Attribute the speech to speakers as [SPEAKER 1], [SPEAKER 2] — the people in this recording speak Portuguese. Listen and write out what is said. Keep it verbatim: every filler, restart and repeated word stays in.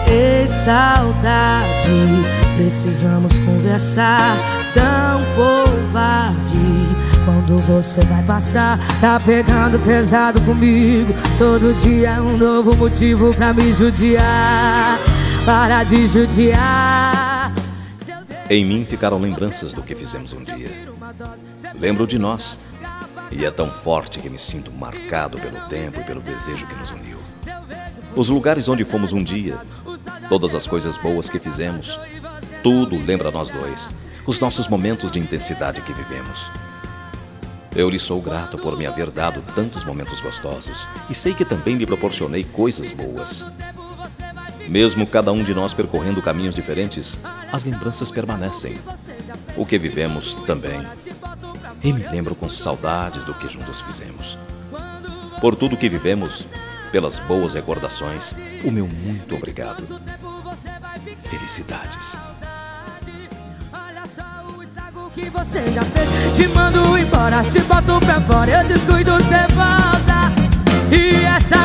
[SPEAKER 1] Ei, saudade, precisamos conversar. Tão covarde, quando você vai passar. Tá pegando pesado comigo. Todo dia é um novo motivo pra me judiar. Para de judiar.
[SPEAKER 2] Em mim ficaram lembranças do que fizemos um dia. Lembro de nós, e é tão forte que me sinto marcado pelo tempo e pelo desejo que nos uniu. Os lugares onde fomos um dia, todas as coisas boas que fizemos, tudo lembra nós dois, os nossos momentos de intensidade que vivemos. Eu lhe sou grato por me haver dado tantos momentos gostosos, e sei que também lhe proporcionei coisas boas. Mesmo cada um de nós percorrendo caminhos diferentes, as lembranças permanecem. O que vivemos também. E me lembro com saudades do que juntos fizemos. Por tudo que vivemos, pelas boas recordações, o meu muito obrigado. Felicidades.
[SPEAKER 1] Que você já fez, te mando embora, te boto pra fora, eu descuido, cê volta. E essa